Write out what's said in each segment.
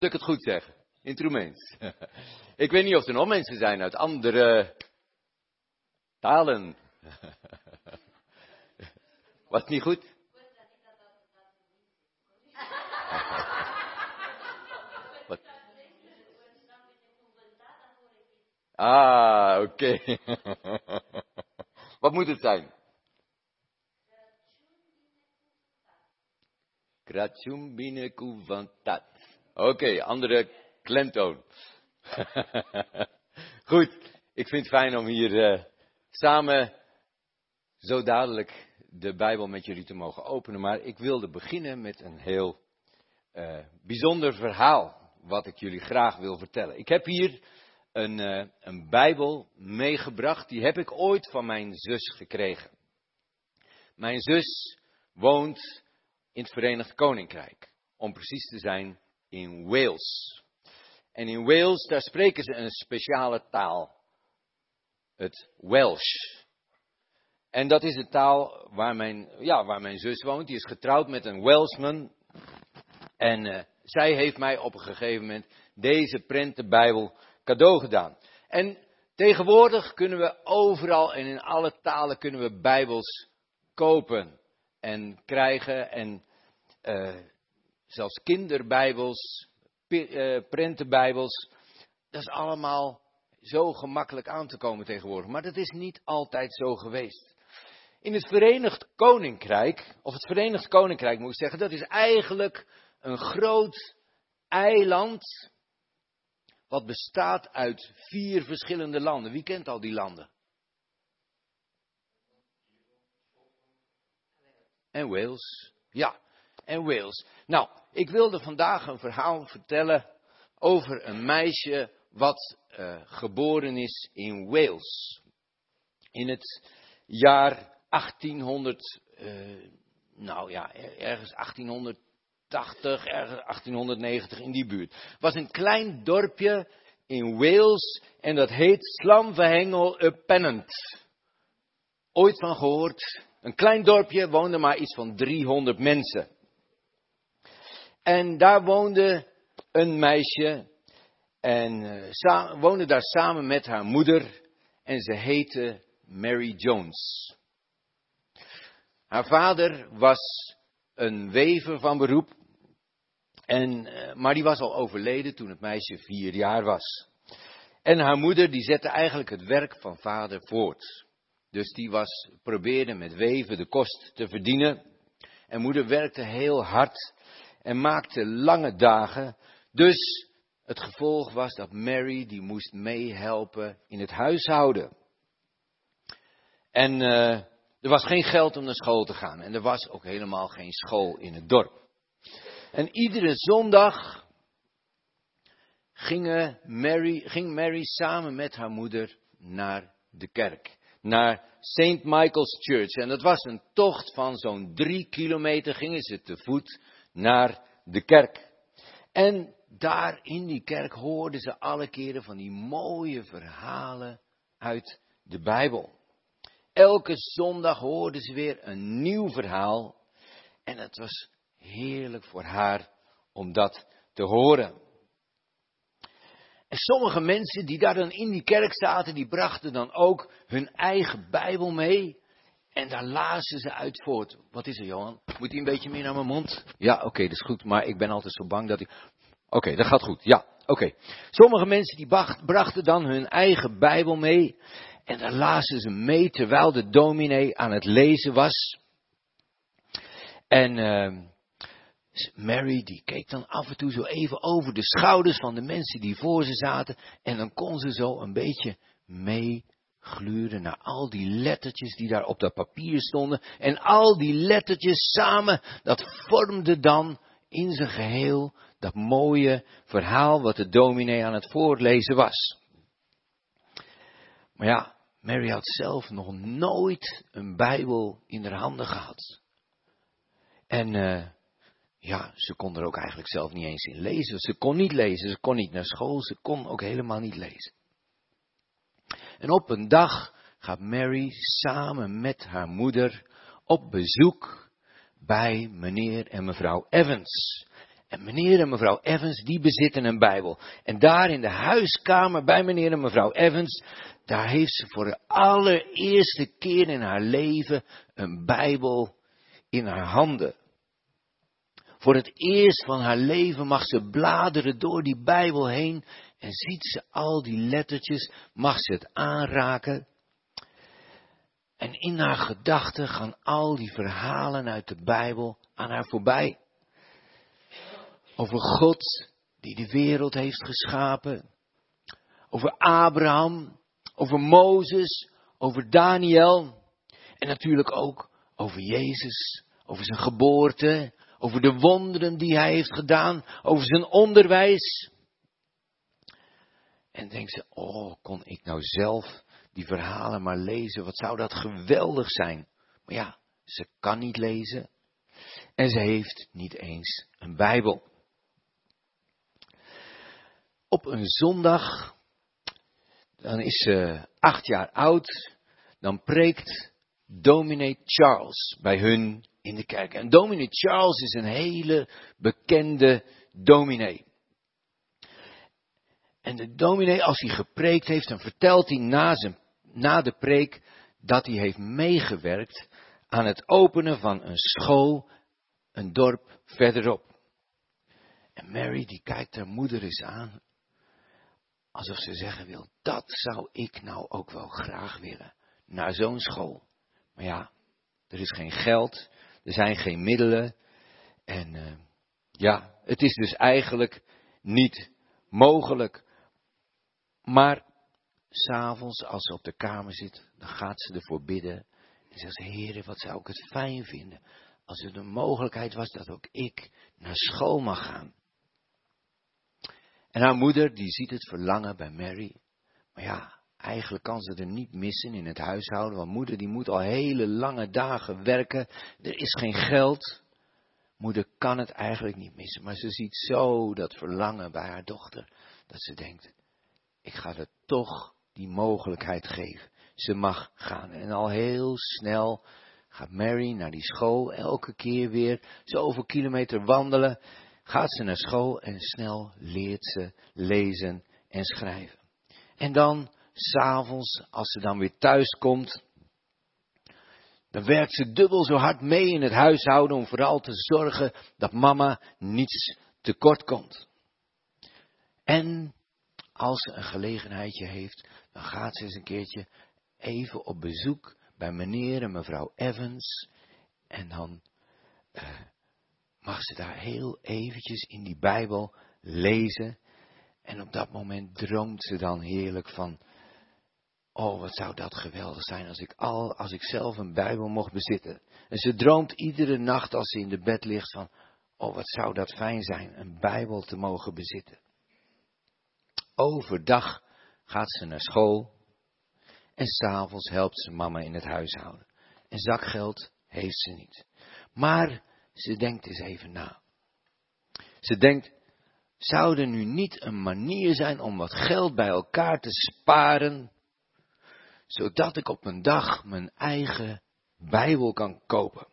ik het goed zeg? In het Roemeens. Ik weet niet of er nog mensen zijn uit andere talen. Was het niet goed? Wat? Ah, oké. Wat moet het zijn? Kratsum bine kuvantat. Oké, andere klemtoon. Goed, ik vind het fijn om hier samen zo dadelijk de Bijbel met jullie te mogen openen. Maar ik wilde beginnen met een heel bijzonder verhaal wat ik jullie graag wil vertellen. Ik heb hier een Bijbel meegebracht, die heb ik ooit van mijn zus gekregen. Mijn zus woont in het Verenigd Koninkrijk, om precies te zijn in Wales. En in Wales, daar spreken ze een speciale taal, het Welsh. En dat is de taal waar mijn zus woont. Die is getrouwd met een Welshman. En zij heeft mij op een gegeven moment deze prentenbijbel cadeau gedaan. En tegenwoordig kunnen we overal en in alle talen kunnen we bijbels kopen en krijgen. En zelfs kinderbijbels, prentenbijbels. Dat is allemaal zo gemakkelijk aan te komen tegenwoordig. Maar dat is niet altijd zo geweest. In het Verenigd Koninkrijk, of het Verenigd Koninkrijk moet ik zeggen, dat is eigenlijk een groot eiland wat bestaat uit 4 verschillende landen. Wie kent al die landen? En Wales. Ja, en Wales. Nou, ik wilde vandaag een verhaal vertellen over een meisje wat geboren is in Wales. In het jaar 1800, ergens 1880, ergens 1890 in die buurt. Het was een klein dorpje in Wales en dat heet Llanfihangel-y-Pennant. Ooit van gehoord? Een klein dorpje, woonden maar iets van 300 mensen. En daar woonde een meisje en woonde daar samen met haar moeder en ze heette Mary Jones. Haar vader was een wever van beroep, maar die was al overleden toen het meisje 4 jaar was. En haar moeder die zette eigenlijk het werk van vader voort. Dus die probeerde met weven de kost te verdienen. En moeder werkte heel hard en maakte lange dagen. Dus het gevolg was dat Mary die moest meehelpen in het huishouden. En er was geen geld om naar school te gaan. En er was ook helemaal geen school in het dorp. En iedere zondag ging Mary samen met haar moeder naar de kerk. Naar St. Michael's Church. En dat was een tocht van zo'n 3 kilometer gingen ze te voet naar de kerk. En daar in die kerk hoorden ze alle keren van die mooie verhalen uit de Bijbel. Elke zondag hoorden ze weer een nieuw verhaal. En het was heerlijk voor haar om dat te horen. En sommige mensen die daar dan in die kerk zaten, die brachten dan ook hun eigen Bijbel mee. En daar lazen ze uit voort. Wat is er, Johan? Moet hij een beetje meer naar mijn mond? Ja, oké, dat is goed. Maar ik ben altijd zo bang dat ik... Oké, dat gaat goed. Ja, oké. Sommige mensen die brachten dan hun eigen Bijbel mee. En daar lazen ze mee terwijl de dominee aan het lezen was. En Mary die keek dan af en toe zo even over de schouders van de mensen die voor ze zaten. En dan kon ze zo een beetje meegluren naar al die lettertjes die daar op dat papier stonden. En al die lettertjes samen, dat vormde dan in zijn geheel dat mooie verhaal wat de dominee aan het voorlezen was. Maar ja, Mary had zelf nog nooit een Bijbel in haar handen gehad. En ze kon er ook eigenlijk zelf niet eens in lezen. Ze kon niet lezen, ze kon niet naar school, ze kon ook helemaal niet lezen. En op een dag gaat Mary samen met haar moeder op bezoek bij meneer en mevrouw Evans. En meneer en mevrouw Evans, die bezitten een Bijbel. En daar in de huiskamer bij meneer en mevrouw Evans, daar heeft ze voor de allereerste keer in haar leven een Bijbel in haar handen. Voor het eerst van haar leven mag ze bladeren door die Bijbel heen en ziet ze al die lettertjes, mag ze het aanraken. En in haar gedachten gaan al die verhalen uit de Bijbel aan haar voorbij. Over God die de wereld heeft geschapen. Over Abraham, over Mozes, over Daniel. En natuurlijk ook over Jezus, over zijn geboorte, over de wonderen die hij heeft gedaan, over zijn onderwijs. En denkt ze, oh, kon ik nou zelf die verhalen maar lezen, wat zou dat geweldig zijn. Maar ja, ze kan niet lezen en ze heeft niet eens een Bijbel. Op een zondag, dan is ze 8 jaar oud, dan preekt dominee Charles bij hun in de kerk. En dominee Charles is een hele bekende dominee. En de dominee, als hij gepreekt heeft, dan vertelt hij na de preek dat hij heeft meegewerkt aan het openen van een school, een dorp verderop. En Mary die kijkt haar moeder eens aan, alsof ze zeggen wil, dat zou ik nou ook wel graag willen, naar zo'n school. Maar ja, er is geen geld, er zijn geen middelen en ja, het is dus eigenlijk niet mogelijk. Maar 's avonds als ze op de kamer zit, dan gaat ze ervoor bidden. En zegt ze, Heere, wat zou ik het fijn vinden als er de mogelijkheid was dat ook ik naar school mag gaan. En haar moeder, die ziet het verlangen bij Mary. Maar ja, eigenlijk kan ze er niet missen in het huishouden. Want moeder die moet al hele lange dagen werken. Er is geen geld. Moeder kan het eigenlijk niet missen. Maar ze ziet zo dat verlangen bij haar dochter. Dat ze denkt, ik ga er toch die mogelijkheid geven. Ze mag gaan. En al heel snel gaat Mary naar die school. Elke keer weer zoveel kilometer wandelen. Gaat ze naar school en snel leert ze lezen en schrijven. En dan, 's avonds, als ze dan weer thuis komt, dan werkt ze dubbel zo hard mee in het huishouden om vooral te zorgen dat mama niets tekort komt. En als ze een gelegenheidje heeft, dan gaat ze eens een keertje even op bezoek bij meneer en mevrouw Evans. En dan mag ze daar heel eventjes in die Bijbel lezen. En op dat moment droomt ze dan heerlijk van, oh wat zou dat geweldig zijn als ik zelf een Bijbel mocht bezitten. En ze droomt iedere nacht als ze in de bed ligt van, oh wat zou dat fijn zijn, een Bijbel te mogen bezitten. Overdag gaat ze naar school en 's avonds helpt ze mama in het huishouden. En zakgeld heeft ze niet. Maar ze denkt eens even na. Ze denkt, zou er nu niet een manier zijn om wat geld bij elkaar te sparen, zodat ik op een dag mijn eigen Bijbel kan kopen?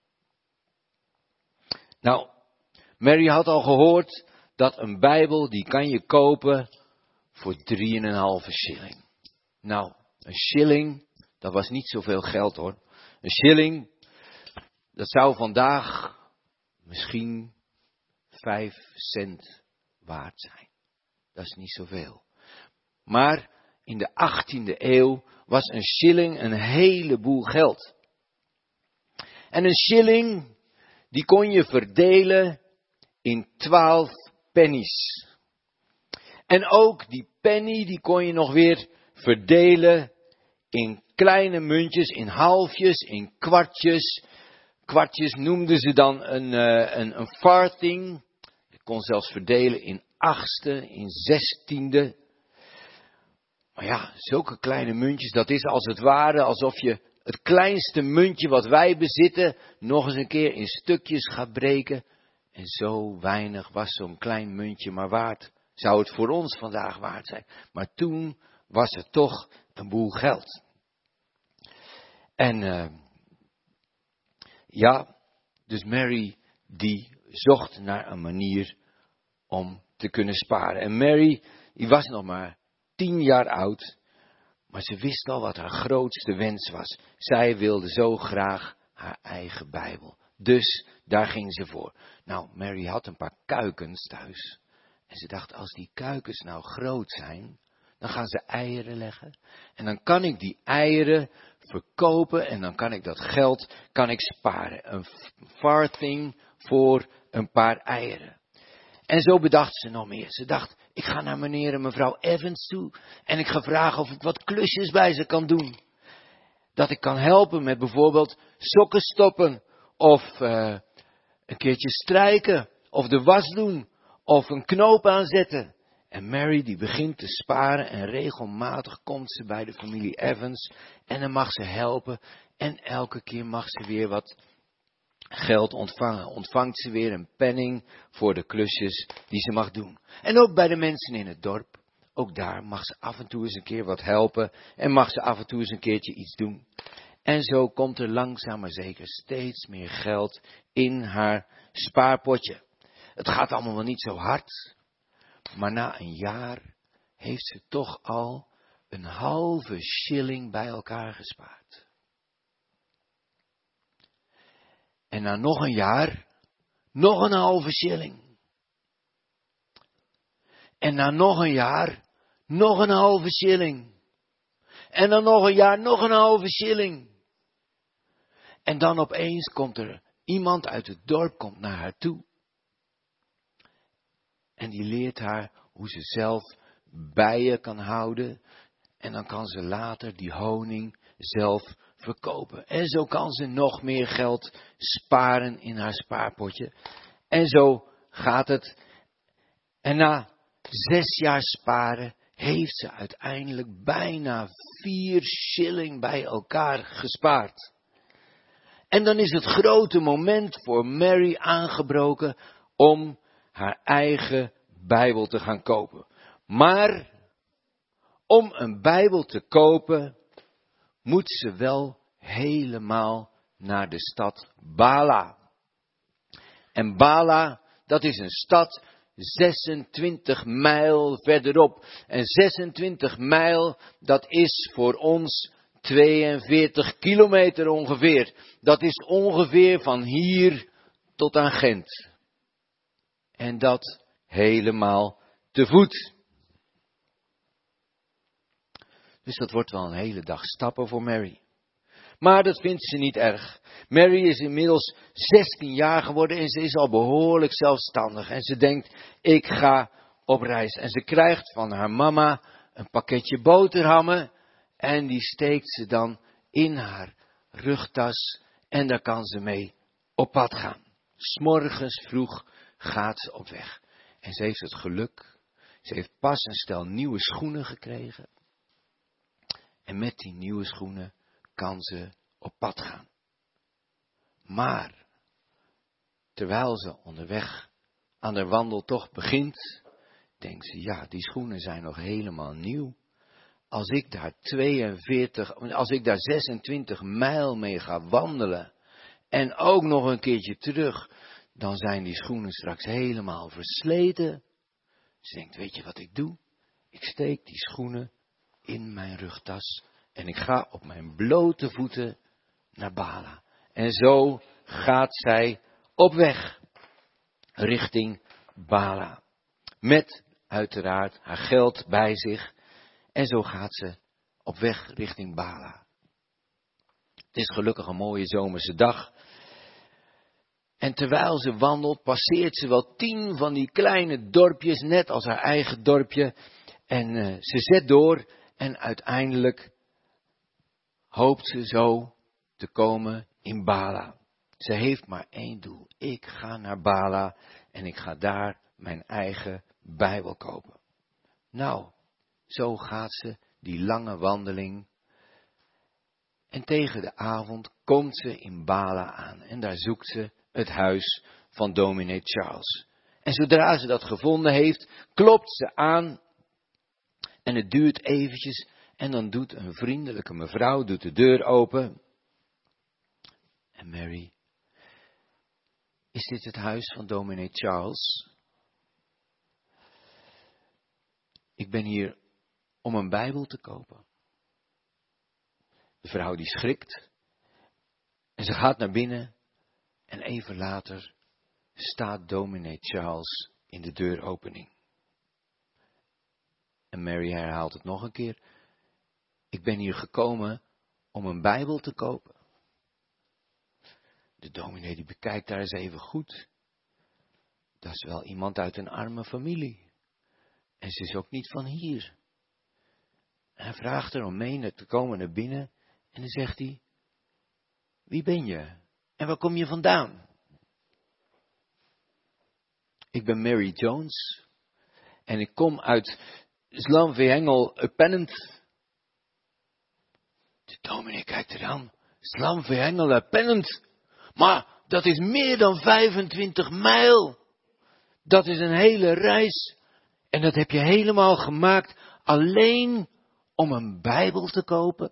Nou, Mary had al gehoord dat een Bijbel, die kan je kopen voor 3,5 shilling. Nou, een shilling, dat was niet zoveel geld hoor. Een shilling, dat zou vandaag misschien 5 cent waard zijn. Dat is niet zoveel. Maar in de 18e eeuw was een shilling een heleboel geld. En een shilling, die kon je verdelen in 12 pennies. En ook die penny, die kon je nog weer verdelen in kleine muntjes, in halfjes, in kwartjes. Kwartjes noemden ze dan een farthing. Je kon zelfs verdelen in 8e, in 16e. Maar ja, zulke kleine muntjes, dat is als het ware alsof je het kleinste muntje wat wij bezitten nog eens een keer in stukjes gaat breken. En zo weinig was zo'n klein muntje maar waard. Zou het voor ons vandaag waard zijn. Maar toen was het toch een boel geld. En ja, dus Mary die zocht naar een manier om te kunnen sparen. En Mary, die was nog maar 10 jaar oud, maar ze wist al wat haar grootste wens was. Zij wilde zo graag haar eigen Bijbel. Dus daar ging ze voor. Nou, Mary had een paar kuikens thuis. En ze dacht, als die kuikens nou groot zijn, dan gaan ze eieren leggen. En dan kan ik die eieren verkopen en dan kan ik dat geld sparen. Een farthing voor een paar eieren. En zo bedacht ze nog meer. Ze dacht, ik ga naar meneer en mevrouw Evans toe. En ik ga vragen of ik wat klusjes bij ze kan doen. Dat ik kan helpen met bijvoorbeeld sokken stoppen. Of een keertje strijken. Of de was doen. Of een knoop aanzetten. En Mary die begint te sparen. En regelmatig komt ze bij de familie Evans. En dan mag ze helpen. En elke keer mag ze weer wat geld ontvangen. Ontvangt ze weer een penning voor de klusjes die ze mag doen. En ook bij de mensen in het dorp. Ook daar mag ze af en toe eens een keer wat helpen. En mag ze af en toe eens een keertje iets doen. En zo komt er langzaam maar zeker steeds meer geld in haar spaarpotje. Het gaat allemaal wel niet zo hard. Maar na een jaar heeft ze toch al een halve shilling bij elkaar gespaard. En na nog een jaar, nog een halve shilling. En na nog een jaar, nog een halve shilling. En dan nog een jaar, nog een halve shilling. En dan opeens komt er iemand uit het dorp komt naar haar toe. En die leert haar hoe ze zelf bijen kan houden. En dan kan ze later die honing zelf verkopen. En zo kan ze nog meer geld sparen in haar spaarpotje. En zo gaat het. En na 6 jaar sparen heeft ze uiteindelijk bijna 4 shilling bij elkaar gespaard. En dan is het grote moment voor Mary aangebroken om haar eigen Bijbel te gaan kopen. Maar om een Bijbel te kopen moet ze wel helemaal naar de stad Bala. En Bala, dat is een stad 26 mijl verderop. En 26 mijl, dat is voor ons 42 kilometer ongeveer. Dat is ongeveer van hier tot aan Gent. En dat helemaal te voet. Dus dat wordt wel een hele dag stappen voor Mary. Maar dat vindt ze niet erg. Mary is inmiddels 16 jaar geworden en ze is al behoorlijk zelfstandig. En ze denkt, ik ga op reis. En ze krijgt van haar mama een pakketje boterhammen. En die steekt ze dan in haar rugtas. En daar kan ze mee op pad gaan. 's Morgens vroeg gaat ze op weg. En ze heeft het geluk. Ze heeft pas een stel nieuwe schoenen gekregen. En met die nieuwe schoenen kan ze op pad gaan. Maar, terwijl ze onderweg aan de wandeltocht begint, denkt ze, ja, die schoenen zijn nog helemaal nieuw. Als ik daar 26 mijl mee ga wandelen en ook nog een keertje terug, dan zijn die schoenen straks helemaal versleten. Ze denkt, weet je wat ik doe? Ik steek die schoenen in mijn rugtas en ik ga op mijn blote voeten naar Bala. En zo gaat zij op weg richting Bala. Met uiteraard haar geld bij zich. En zo gaat ze op weg richting Bala. Het is gelukkig een mooie zomerse dag. En terwijl ze wandelt, passeert ze wel 10 van die kleine dorpjes, net als haar eigen dorpje. En ze zet door en uiteindelijk hoopt ze zo te komen in Bala. Ze heeft maar één doel. Ik ga naar Bala en ik ga daar mijn eigen Bijbel kopen. Nou, zo gaat ze die lange wandeling. En tegen de avond komt ze in Bala aan. En daar zoekt ze het huis van dominee Charles. En zodra ze dat gevonden heeft, klopt ze aan. En het duurt eventjes. En dan doet een vriendelijke mevrouw de deur open. En Mary, Is dit het huis van dominee Charles? Ik ben hier om een Bijbel te kopen. De vrouw die schrikt. En ze gaat naar binnen. En even later staat dominee Charles in de deuropening. En Mary herhaalt het nog een keer. Ik ben hier gekomen om een Bijbel te kopen. De dominee die bekijkt daar eens even goed. Dat is wel iemand uit een arme familie. En ze is ook niet van hier. En hij vraagt haar om mee te komen naar binnen. En dan zegt hij, wie ben je? En waar kom je vandaan? Ik ben Mary Jones. En ik kom uit Slamveengel Pennant. De dominee kijkt er aan. Slamveengel Pennant. Maar dat is meer dan 25 mijl. Dat is een hele reis. En dat heb je helemaal gemaakt alleen om een Bijbel te kopen?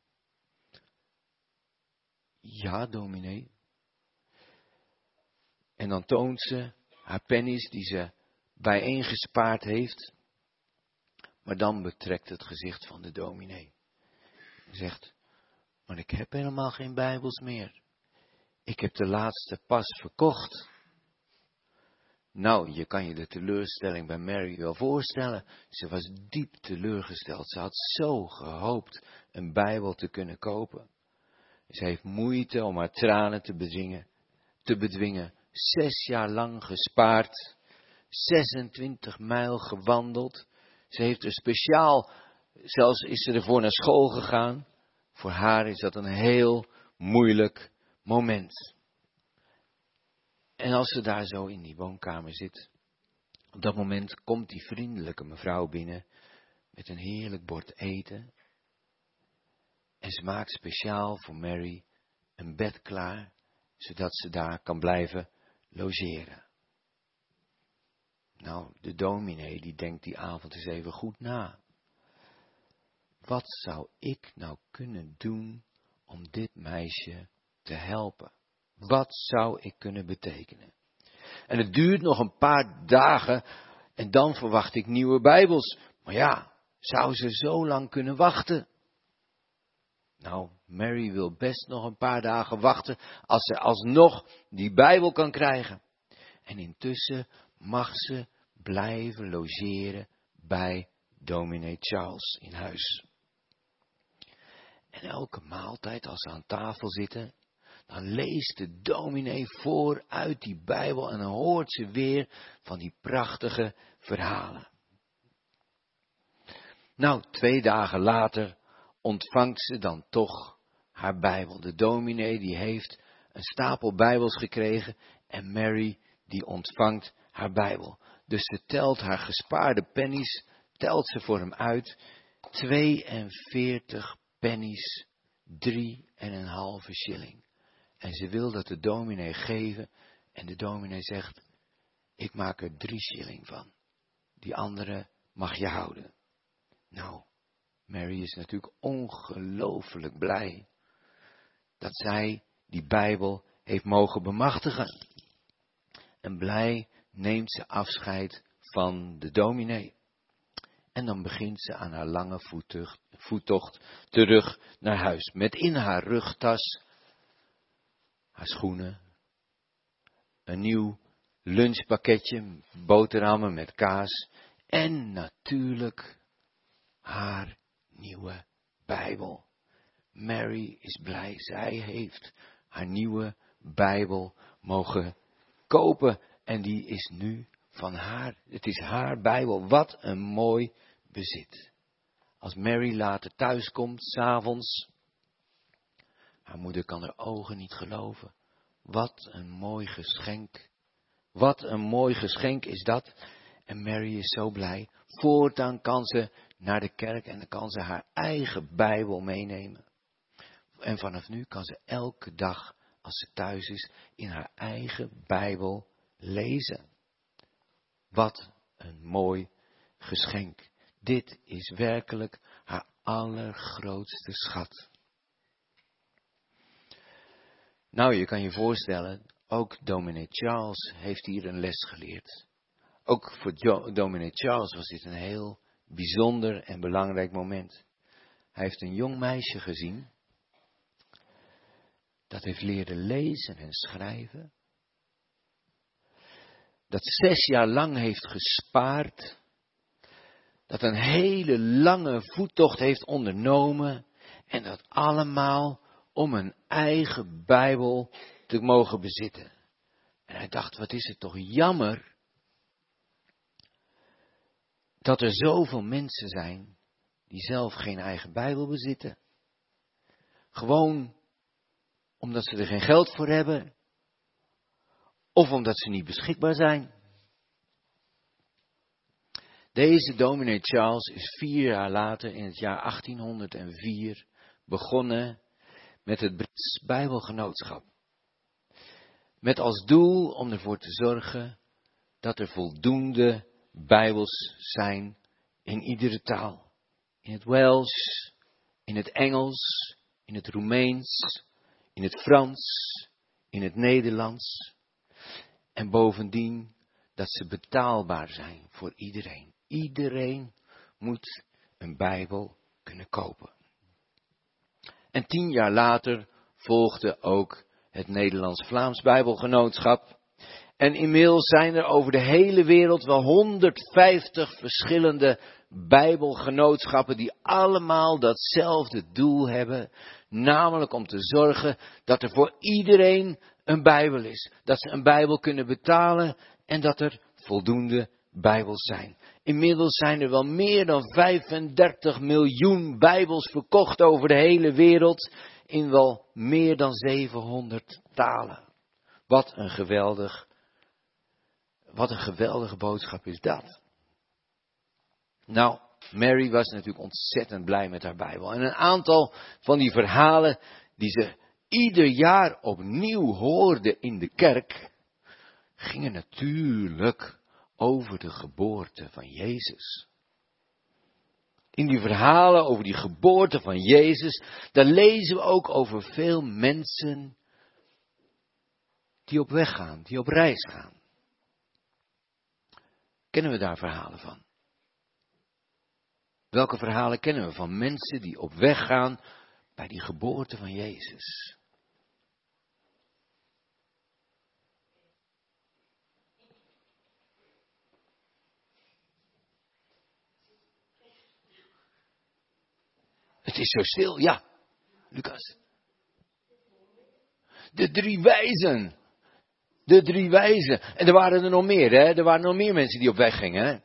Ja, dominee. En dan toont ze haar pennies die ze bijeengespaard heeft. Maar dan betrekt het gezicht van de dominee. Hij zegt, maar ik heb helemaal geen Bijbels meer. Ik heb de laatste pas verkocht. Nou, je kan je de teleurstelling bij Mary wel voorstellen. Ze was diep teleurgesteld. Ze had zo gehoopt een Bijbel te kunnen kopen. Ze heeft moeite om haar tranen te bedwingen. 6 jaar lang gespaard. 26 mijl gewandeld. Ze heeft er speciaal, zelfs is ze ervoor naar school gegaan. Voor haar is dat een heel moeilijk moment. En als ze daar zo in die woonkamer zit, op dat moment komt die vriendelijke mevrouw binnen met een heerlijk bord eten. En ze maakt speciaal voor Mary een bed klaar, zodat ze daar kan blijven logeren. Nou, de dominee die denkt die avond eens even goed na. Wat zou ik nou kunnen doen om dit meisje te helpen? Wat zou ik kunnen betekenen? En het duurt nog een paar dagen en dan verwacht ik nieuwe Bijbels. Maar ja, zou ze zo lang kunnen wachten? Nou, Mary wil best nog een paar dagen wachten als ze alsnog die Bijbel kan krijgen. En intussen mag ze blijven logeren bij dominee Charles in huis. En elke maaltijd als ze aan tafel zitten, dan leest de dominee voor uit die Bijbel en dan hoort ze weer van die prachtige verhalen. Nou, 2 dagen later ontvangt ze dan toch haar Bijbel. De dominee die heeft een stapel Bijbels gekregen en Mary die ontvangt haar Bijbel. Dus ze telt haar gespaarde pennies, telt ze voor hem uit. 42 pennies, 3,5 shilling. En ze wil dat de dominee geven. En de dominee zegt, ik maak er 3 shilling van. Die andere mag je houden. Nou, Mary is natuurlijk ongelooflijk blij dat zij die Bijbel heeft mogen bemachtigen. En blij neemt ze afscheid van de dominee. En dan begint ze aan haar lange voettocht terug naar huis. Met in haar rugtas haar schoenen, een nieuw lunchpakketje, boterhammen met kaas en natuurlijk haar nieuwe Bijbel. Mary is blij, zij heeft haar nieuwe Bijbel mogen kopen en die is nu van haar. Het is haar Bijbel, wat een mooi bezit. Als Mary later thuis komt, 's avonds, haar moeder kan haar ogen niet geloven. Wat een mooi geschenk. Wat een mooi geschenk is dat. En Mary is zo blij. Voortaan kan ze naar de kerk en dan kan ze haar eigen Bijbel meenemen. En vanaf nu kan ze elke dag, als ze thuis is, in haar eigen Bijbel lezen. Wat een mooi geschenk. Dit is werkelijk haar allergrootste schat. Nou, je kan je voorstellen, ook dominee Charles heeft hier een les geleerd. Ook voor dominee Charles was dit een heel bijzonder en belangrijk moment. Hij heeft een jong meisje gezien. Dat heeft leren lezen en schrijven. Dat 6 jaar lang heeft gespaard. Dat een hele lange voettocht heeft ondernomen. En dat allemaal om een eigen Bijbel te mogen bezitten. En hij dacht, wat is het toch jammer dat er zoveel mensen zijn die zelf geen eigen Bijbel bezitten. Gewoon omdat ze er geen geld voor hebben. Of omdat ze niet beschikbaar zijn. Deze dominee Charles is 4 jaar later, in het jaar 1804, begonnen met het Brits Bijbelgenootschap. Met als doel om ervoor te zorgen dat er voldoende Bijbels zijn in iedere taal. In het Welsh, in het Engels, in het Roemeens, in het Frans, in het Nederlands. En bovendien dat ze betaalbaar zijn voor iedereen. Iedereen moet een Bijbel kunnen kopen. En 10 jaar later volgde ook het Nederlands-Vlaams Bijbelgenootschap. En inmiddels zijn er over de hele wereld wel 150 verschillende Bijbelgenootschappen die allemaal datzelfde doel hebben. Namelijk om te zorgen dat er voor iedereen een Bijbel is. Dat ze een Bijbel kunnen betalen en dat er voldoende Bijbels zijn. Inmiddels zijn er wel meer dan 35 miljoen Bijbels verkocht over de hele wereld. In wel meer dan 700 talen. Wat een geweldige boodschap is dat. Nou, Mary was natuurlijk ontzettend blij met haar Bijbel. En een aantal van die verhalen die ze ieder jaar opnieuw hoorde in de kerk, gingen natuurlijk over de geboorte van Jezus. In die verhalen over die geboorte van Jezus, daar lezen we ook over veel mensen die op weg gaan, die op reis gaan. Kennen we daar verhalen van? Welke verhalen kennen we van mensen die op weg gaan bij die geboorte van Jezus? Het is zo stil, ja. Lucas. De 3 wijzen. De 3 wijzen. En er waren er nog meer, hè. Er waren nog meer mensen die op weg gingen, hè.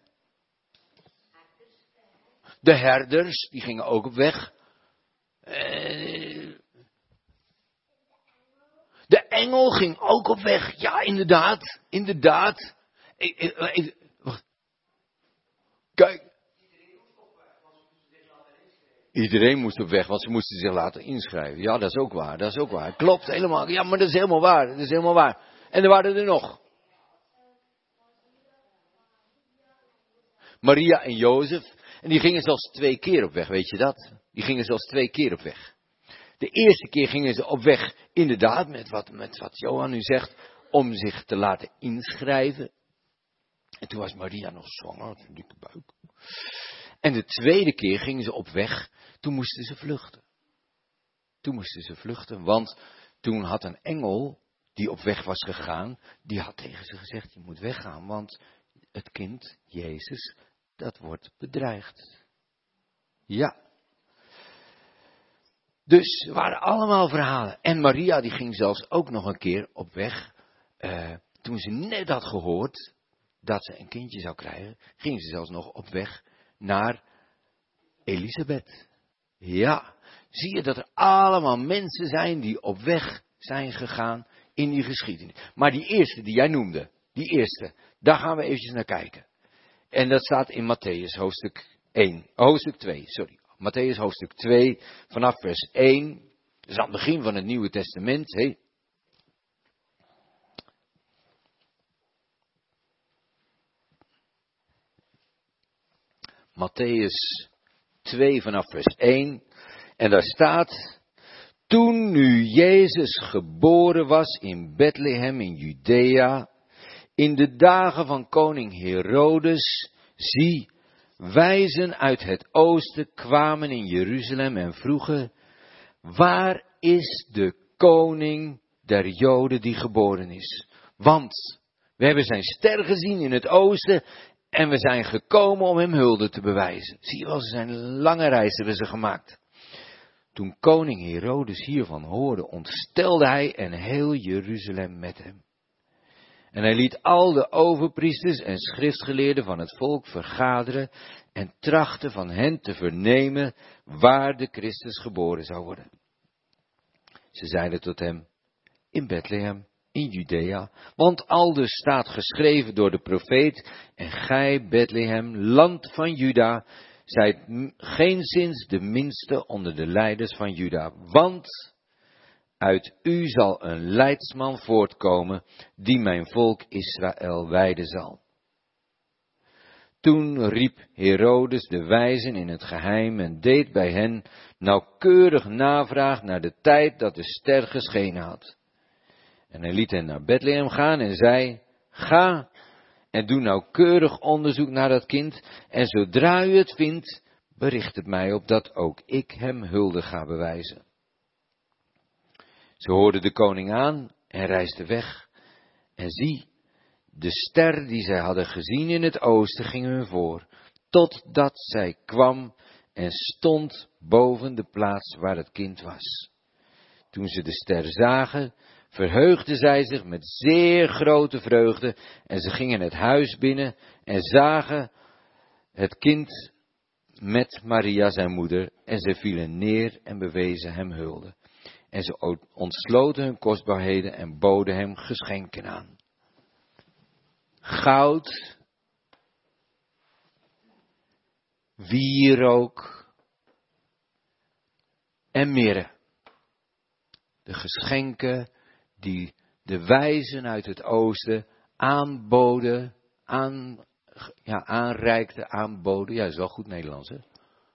De herders, die gingen ook op weg. De engel ging ook op weg. Ja, inderdaad. Inderdaad. Wacht. Kijk. Iedereen moest op weg, want ze moesten zich laten inschrijven. Ja, dat is ook waar. Dat is ook waar. Klopt, helemaal. Ja, maar dat is helemaal waar. Dat is helemaal waar. En er waren er nog. Maria en Jozef. En die gingen zelfs 2 keer op weg, weet je dat? Die gingen zelfs 2 keer op weg. De eerste keer gingen ze op weg, inderdaad, met wat Johan nu zegt, om zich te laten inschrijven. En toen was Maria nog zwanger, een dikke buik. En de tweede keer gingen ze op weg, toen moesten ze vluchten. Toen moesten ze vluchten, want toen had een engel die op weg was gegaan, die had tegen ze gezegd, je moet weggaan, want het kind, Jezus, dat wordt bedreigd. Ja. Dus er waren allemaal verhalen. En Maria die ging zelfs ook nog een keer op weg. Toen ze net had gehoord dat ze een kindje zou krijgen, ging ze zelfs nog op weg naar Elisabeth. Ja, zie je dat er allemaal mensen zijn die op weg zijn gegaan in die geschiedenis. Maar die eerste die jij noemde, die eerste, daar gaan we eventjes naar kijken. En dat staat in Matthäus hoofdstuk 2, sorry. Matthäus hoofdstuk 2, vanaf vers 1. Dus aan het begin van het Nieuwe Testament. Hey. Matthäus 2 vanaf vers 1. En daar staat, Toen nu Jezus geboren was in Bethlehem in Judea, in de dagen van koning Herodes, zie, wijzen uit het oosten kwamen in Jeruzalem en vroegen, waar is de koning der Joden die geboren is? Want we hebben zijn ster gezien in het oosten en we zijn gekomen om hem hulde te bewijzen. Zie je wel, ze zijn lange reis hebben ze gemaakt. Toen koning Herodes hiervan hoorde, ontstelde hij en heel Jeruzalem met hem. En hij liet al de overpriesters en schriftgeleerden van het volk vergaderen en trachtte van hen te vernemen waar de Christus geboren zou worden. Ze zeiden tot hem, in Bethlehem, in Judea, want aldus staat geschreven door de profeet, en gij, Bethlehem, land van Juda, zijt geenszins de minste onder de leiders van Juda, want uit u zal een leidsman voortkomen, die mijn volk Israël wijden zal. Toen riep Herodes de wijzen in het geheim en deed bij hen nauwkeurig navraag naar de tijd dat de ster geschenen had. En hij liet hen naar Bethlehem gaan en zei, ga en doe nauwkeurig onderzoek naar dat kind, en zodra u het vindt, bericht het mij, opdat ook ik hem hulde ga bewijzen. Ze hoorden de koning aan en reisden weg. En zie, de ster die zij hadden gezien in het oosten ging hun voor, totdat zij kwam en stond boven de plaats waar het kind was. Toen ze de ster zagen, verheugden zij zich met zeer grote vreugde, en ze gingen het huis binnen en zagen het kind met Maria zijn moeder, en ze vielen neer en bewezen hem hulde. En ze ontsloten hun kostbaarheden en boden hem geschenken aan. Goud, wierook en mirre. De geschenken die de wijzen uit het oosten aanboden, aanreikten, aanboden. Ja, dat is wel goed Nederlands, hè?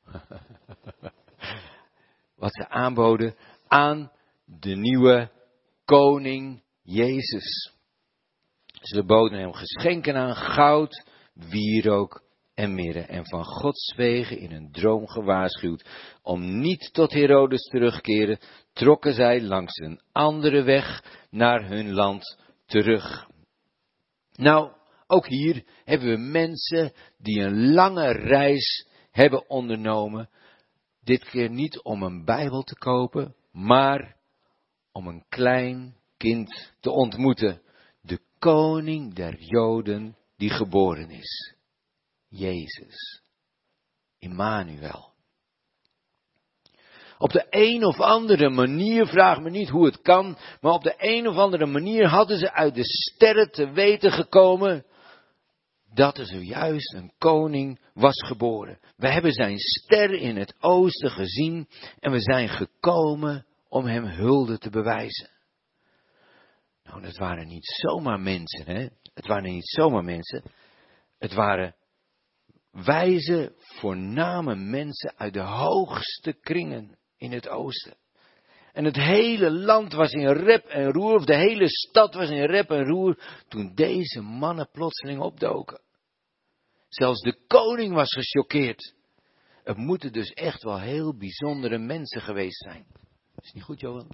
Wat ze aanboden aan de nieuwe koning Jezus. Ze boden hem geschenken aan, goud, wierook en mirre. En van Gods wegen in een droom gewaarschuwd om niet tot Herodes terugkeren, trokken zij langs een andere weg naar hun land terug. Nou, ook hier hebben we mensen die een lange reis hebben ondernomen. Dit keer niet om een Bijbel te kopen, maar om een klein kind te ontmoeten. De koning der Joden die geboren is. Jezus. Immanuel. Op de een of andere manier, vraag me niet hoe het kan, maar op de een of andere manier hadden ze uit de sterren te weten gekomen dat er zojuist een koning was geboren. We hebben zijn ster in het oosten gezien en we zijn gekomen om hem hulde te bewijzen. Nou, dat waren niet zomaar mensen, hè. Het waren niet zomaar mensen. Het waren wijze, voorname mensen uit de hoogste kringen in het oosten. En het hele land was in rep en roer, of de hele stad was in rep en roer, toen deze mannen plotseling opdoken. Zelfs de koning was gechoqueerd. Het moeten dus echt wel heel bijzondere mensen geweest zijn. Is niet goed, Johan?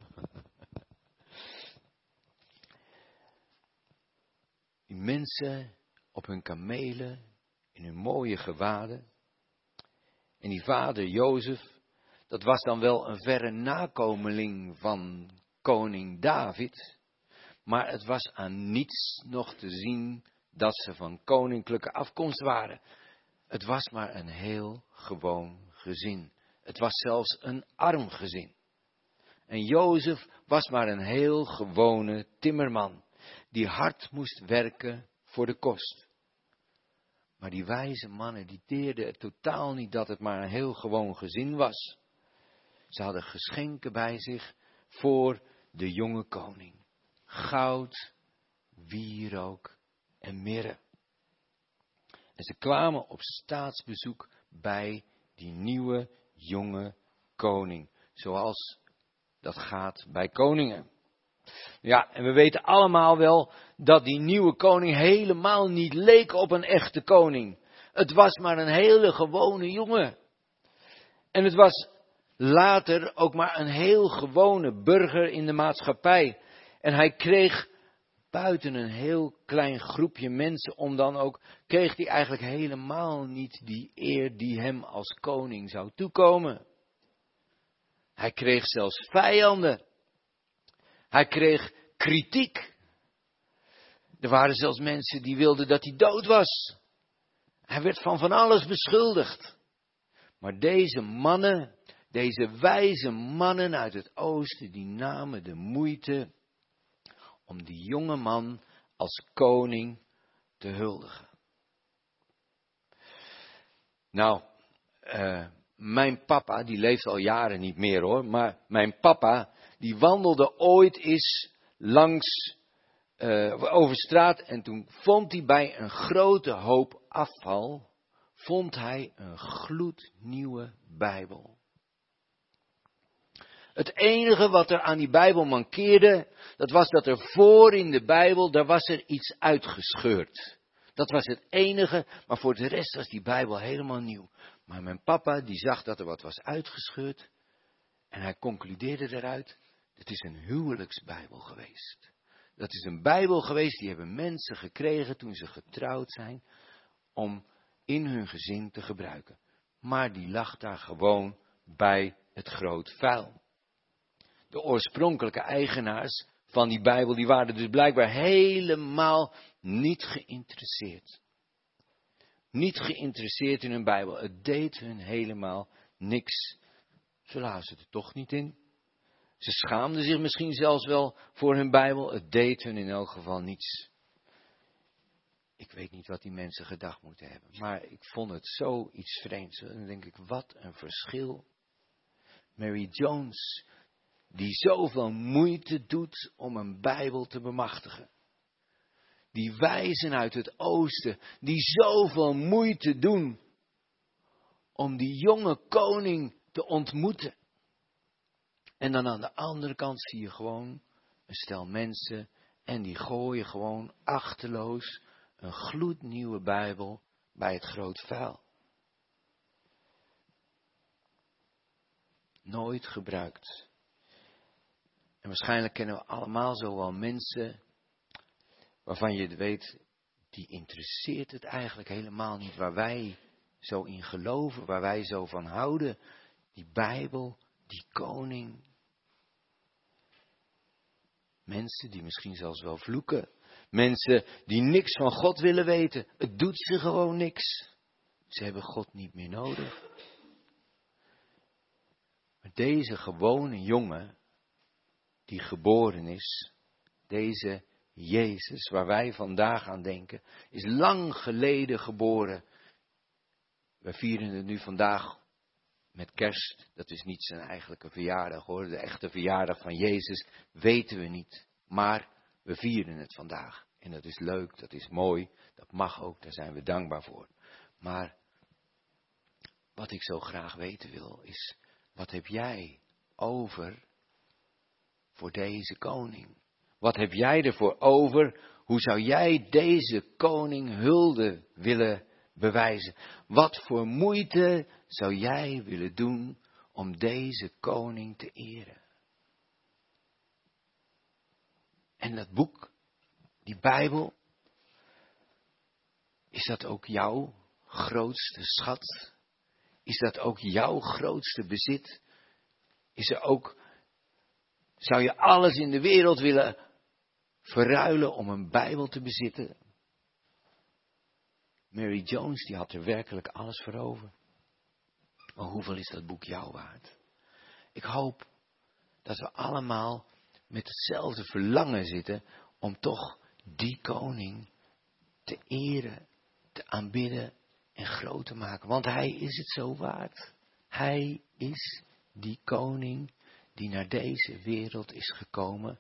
Die mensen op hun kamelen, in hun mooie gewaden. En die vader Jozef, dat was dan wel een verre nakomeling van koning David. Maar het was aan niets nog te zien dat ze van koninklijke afkomst waren. Het was maar een heel gewoon gezin. Het was zelfs een arm gezin. En Jozef was maar een heel gewone timmerman, die hard moest werken voor de kost. Maar die wijze mannen, die deerden het totaal niet dat het maar een heel gewoon gezin was. Ze hadden geschenken bij zich voor de jonge koning. Goud, wierook en mirre. En ze kwamen op staatsbezoek bij die nieuwe jonge koning. Zoals dat gaat bij koningen. Ja, en we weten allemaal wel dat die nieuwe koning helemaal niet leek op een echte koning. Het was maar een hele gewone jongen. En het was later ook maar een heel gewone burger in de maatschappij. En hij kreeg buiten een heel klein groepje mensen om dan ook, kreeg hij eigenlijk helemaal niet die eer die hem als koning zou toekomen. Hij kreeg zelfs vijanden. Hij kreeg kritiek. Er waren zelfs mensen die wilden dat hij dood was. Hij werd van alles beschuldigd. Maar deze mannen, deze wijze mannen uit het oosten, die namen de moeite om die jonge man als koning te huldigen. Nou, mijn papa, die leeft al jaren niet meer hoor, maar mijn papa, die wandelde ooit eens langs, over straat en toen vond hij bij een grote hoop afval, vond hij een gloednieuwe Bijbel. Het enige wat er aan die Bijbel mankeerde, dat was dat er voor in de Bijbel, daar was er iets uitgescheurd. Dat was het enige, maar voor de rest was die Bijbel helemaal nieuw. Maar mijn papa, die zag dat er wat was uitgescheurd en hij concludeerde eruit, het is een huwelijksbijbel geweest. Dat is een Bijbel geweest, die hebben mensen gekregen toen ze getrouwd zijn, om in hun gezin te gebruiken. Maar die lag daar gewoon bij het groot vuil. De oorspronkelijke eigenaars van die Bijbel, die waren dus blijkbaar helemaal niet geïnteresseerd. Niet geïnteresseerd in hun Bijbel. Het deed hun helemaal niks. Ze lazen er toch niet in. Ze schaamden zich misschien zelfs wel voor hun Bijbel. Het deed hun in elk geval niets. Ik weet niet wat die mensen gedacht moeten hebben. Maar ik vond het zoiets vreemds. En dan denk ik, wat een verschil. Mary Jones, die zoveel moeite doet om een Bijbel te bemachtigen. Die wijzen uit het oosten, die zoveel moeite doen om die jonge koning te ontmoeten. En dan aan de andere kant zie je gewoon een stel mensen en die gooien gewoon achteloos een gloednieuwe Bijbel bij het groot vuil. Nooit gebruikt. En waarschijnlijk kennen we allemaal zo wel mensen waarvan je weet, die interesseert het eigenlijk helemaal niet waar wij zo in geloven, waar wij zo van houden. Die Bijbel, die koning. Mensen die misschien zelfs wel vloeken. Mensen die niks van God willen weten. Het doet ze gewoon niks. Ze hebben God niet meer nodig. Maar deze gewone jongen die geboren is, deze Jezus, waar wij vandaag aan denken, is lang geleden geboren. We vieren het nu vandaag met kerst. Dat is niet zijn eigenlijke verjaardag hoor. De echte verjaardag van Jezus weten we niet. Maar we vieren het vandaag. En dat is leuk, dat is mooi. Dat mag ook, daar zijn we dankbaar voor. Maar wat ik zo graag weten wil is, wat heb jij over voor deze koning? Wat heb jij ervoor over? Hoe zou jij deze koning hulde willen bewijzen? Wat voor moeite zou jij willen doen om deze koning te eren? En dat boek, die Bijbel, is dat ook jouw grootste schat? Is dat ook jouw grootste bezit? Is er ook, zou je alles in de wereld willen verruilen om een Bijbel te bezitten? Mary Jones, die had er werkelijk alles voor over. Maar hoeveel is dat boek jou waard? Ik hoop dat we allemaal met hetzelfde verlangen zitten om toch die koning te eren, te aanbidden en groot te maken. Want hij is het zo waard. Hij is die koning die naar deze wereld is gekomen.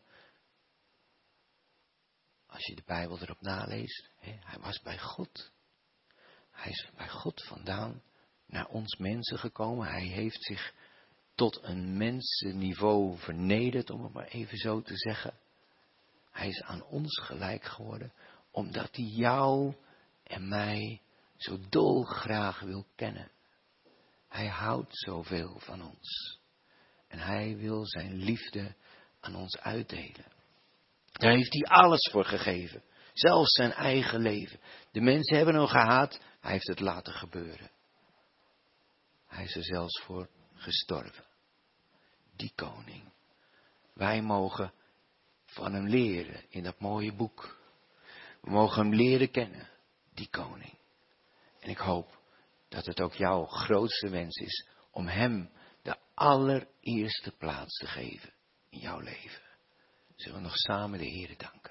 Als je de Bijbel erop naleest, hij was bij God. Hij is bij God vandaan naar ons mensen gekomen. Hij heeft zich tot een mensenniveau vernederd, om het maar even zo te zeggen. Hij is aan ons gelijk geworden, omdat hij jou en mij zo dolgraag wil kennen. Hij houdt zoveel van ons. En hij wil zijn liefde aan ons uitdelen. Daar heeft hij alles voor gegeven. Zelfs zijn eigen leven. De mensen hebben hem gehaat, hij heeft het laten gebeuren. Hij is er zelfs voor gestorven. Die koning. Wij mogen van hem leren in dat mooie boek. We mogen hem leren kennen, die koning. En ik hoop dat het ook jouw grootste wens is om hem de allereerste plaats te geven in jouw leven. Zullen we nog samen de Heere danken.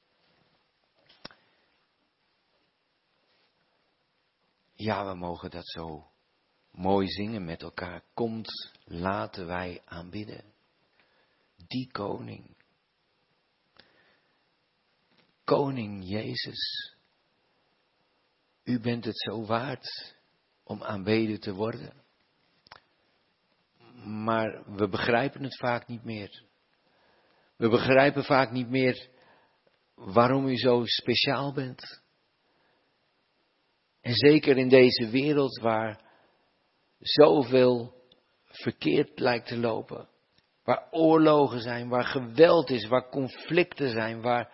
Ja, we mogen dat zo mooi zingen met elkaar. Komt, laten wij aanbidden. Die koning. Koning Jezus. U bent het zo waard om aanbeden te worden. Maar we begrijpen het vaak niet meer. We begrijpen vaak niet meer waarom u zo speciaal bent. En zeker in deze wereld waar zoveel verkeerd lijkt te lopen. Waar oorlogen zijn, waar geweld is, waar conflicten zijn, waar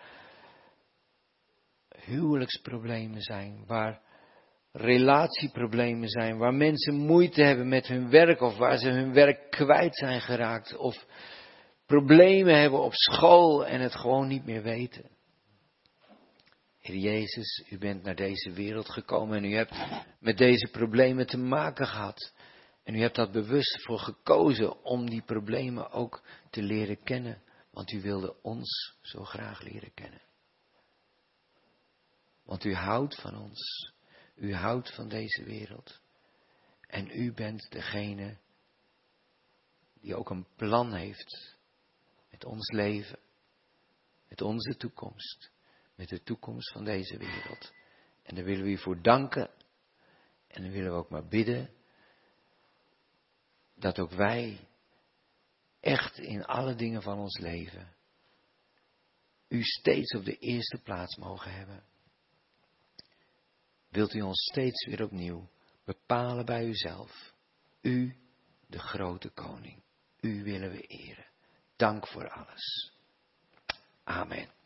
huwelijksproblemen zijn, waar relatieproblemen zijn, waar mensen moeite hebben met hun werk of waar ze hun werk kwijt zijn geraakt of problemen hebben op school en het gewoon niet meer weten. Heer Jezus, u bent naar deze wereld gekomen en u hebt met deze problemen te maken gehad. En u hebt dat bewust voor gekozen om die problemen ook te leren kennen. Want u wilde ons zo graag leren kennen. Want u houdt van ons. U houdt van deze wereld. En u bent degene die ook een plan heeft met ons leven. Met onze toekomst. Met de toekomst van deze wereld. En daar willen we u voor danken. En dan willen we ook maar bidden. Dat ook wij echt in alle dingen van ons leven u steeds op de eerste plaats mogen hebben. Wilt u ons steeds weer opnieuw bepalen bij uzelf. U, de grote koning. U willen we eren. Dank voor alles. Amen.